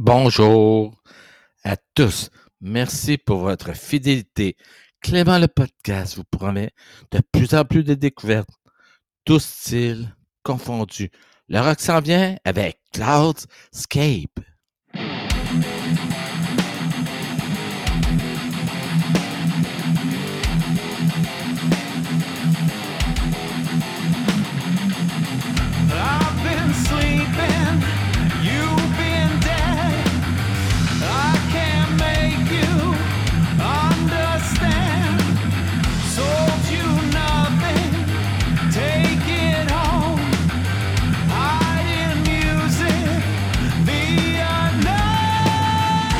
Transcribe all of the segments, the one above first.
Bonjour à tous. Merci pour votre fidélité. Clément le podcast vous promet de plus en plus de découvertes, tous styles confondus. Le rock s'en vient avec Cloudscape. I've been sleeping, you've been dead. I can't make you understand. Sold you nothing, take it home. Hide in music, the unknown.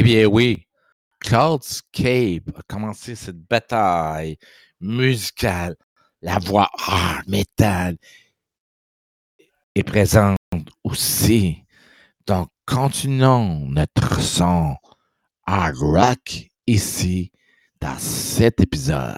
Eh bien oui, Cloudscape a commencé cette bataille musicale. La voix hard metal est présente aussi. Donc, continuons notre son hard rock ici dans cet épisode.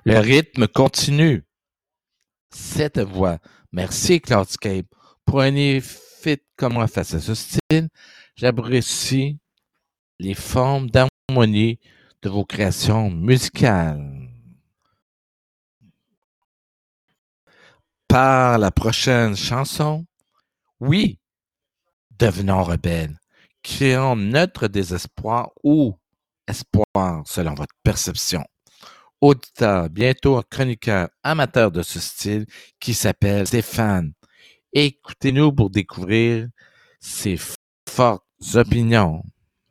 Le rythme continue. Cette voix. Merci Cloudscape. Pour un effet comment face à ce style, j'apprécie les formes d'harmonie de vos créations musicales. Par la prochaine chanson, oui, devenons rebelles. Créons notre désespoir ou espoir selon votre perception. Auditeur, bientôt un chroniqueur amateur de ce style qui s'appelle Stéphane. Écoutez-nous pour découvrir ses fortes opinions.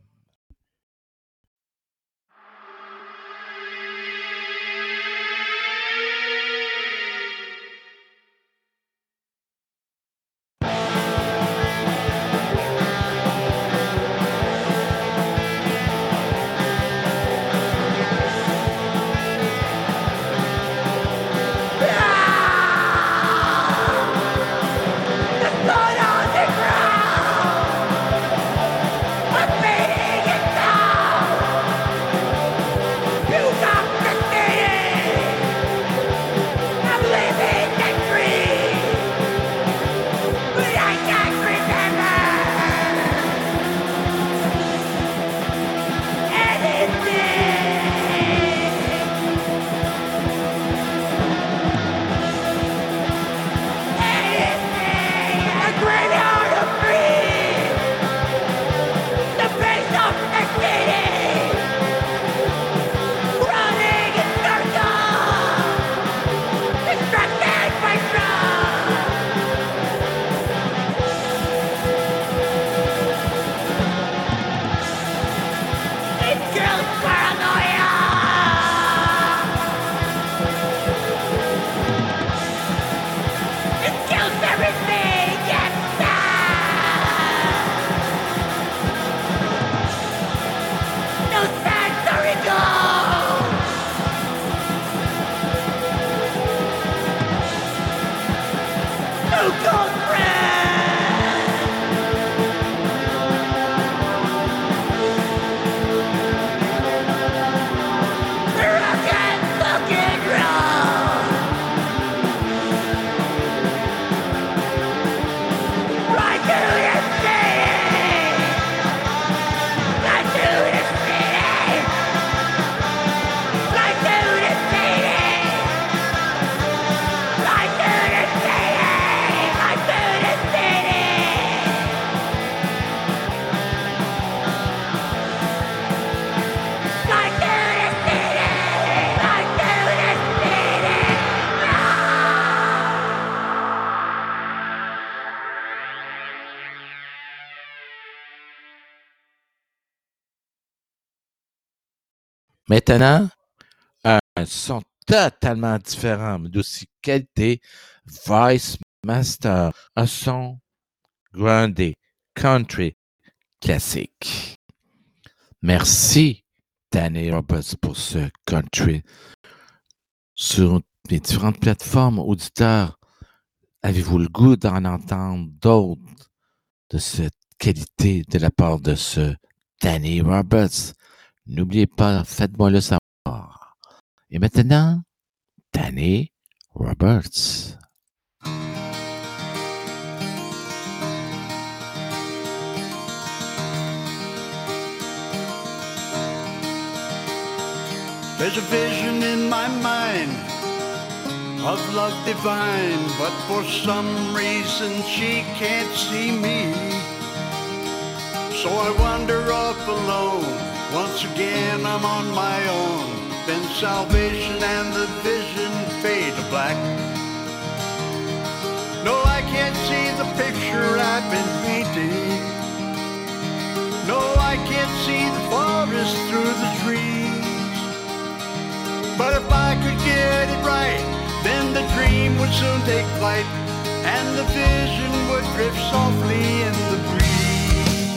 Maintenant, un son totalement différent, mais d'aussi qualité, Vice Master, un son groundé, country, classique. Merci, Danny Roberts, pour ce country. Sur les différentes plateformes, auditeurs, avez-vous le goût d'en entendre d'autres de cette qualité de la part de ce Danny Roberts? N'oubliez pas, faites-moi le savoir. Et maintenant, Danny Roberts. There's a vision in my mind of love divine, but for some reason she can't see me. So I wander off alone. Once again I'm on my own. Then salvation and the vision fade to black. No, I can't see the picture I've been painting. No, I can't see the forest through the trees. But if I could get it right, then the dream would soon take flight, and the vision would drift softly in the breeze.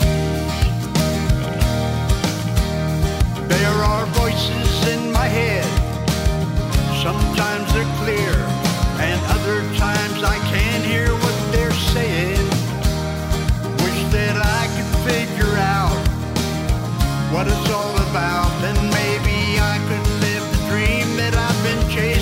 There are voices in my head. Sometimes they're clear, and other times I can't hear what they're saying. Wish that I could figure out what it's all about, then maybe I could live the dream that I've been chasing.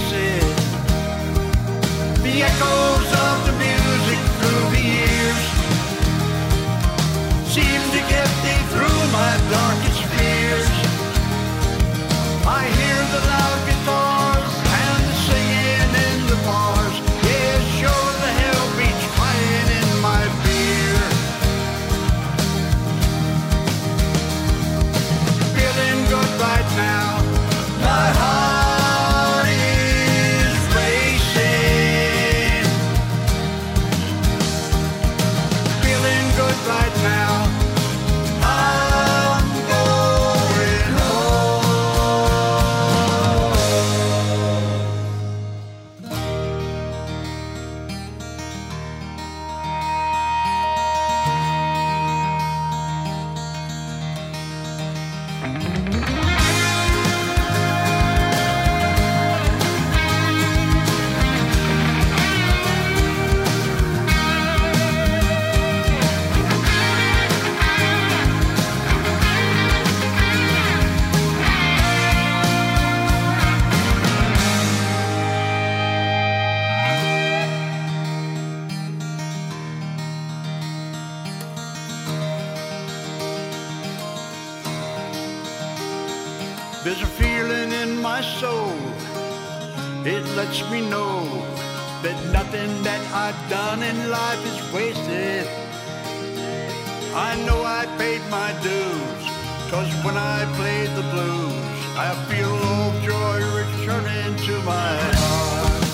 There's a feeling in my soul. It lets me know that nothing that I've done in life is wasted. I know I paid my dues, 'cause when I played the blues, I feel old joy returning to my heart.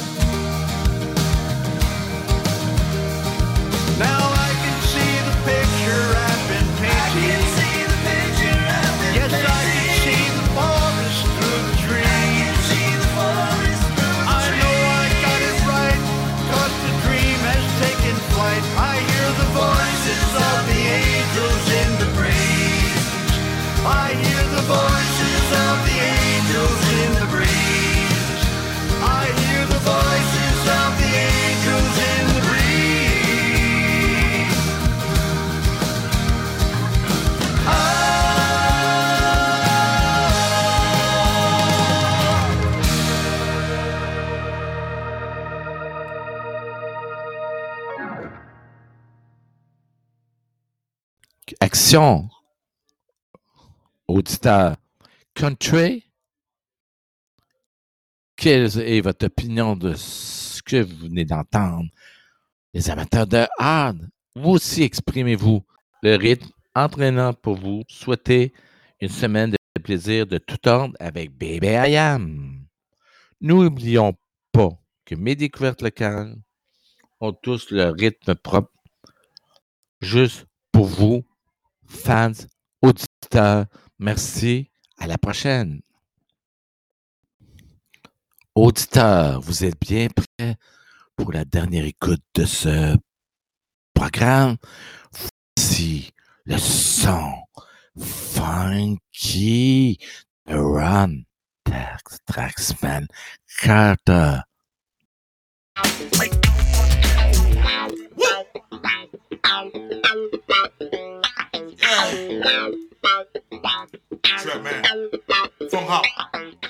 Now I can see the picture I've been painting. Yes, I can see the forest through the trees. I know I got it right, 'cause the dream has taken flight. I hear the voices of the angels in the breeze. I hear the voices of the angels in the breeze. I hear the voices of the angels in the breeze. Action, auditeur. Country, quelle est votre opinion de ce que vous venez d'entendre? Les amateurs de hard, vous aussi exprimez-vous. Le rythme entraînant pour vous. Souhaitez une semaine de plaisir de tout ordre avec Baby I Am. N'oublions pas que mes découvertes locales ont tous leur rythme propre, juste pour vous, fans, auditeurs. Merci, à la prochaine. Auditeurs, vous êtes bien prêts pour la dernière écoute de ce programme? Voici le son funky de Ron Traxman Carter. Trap man, Funk Hop.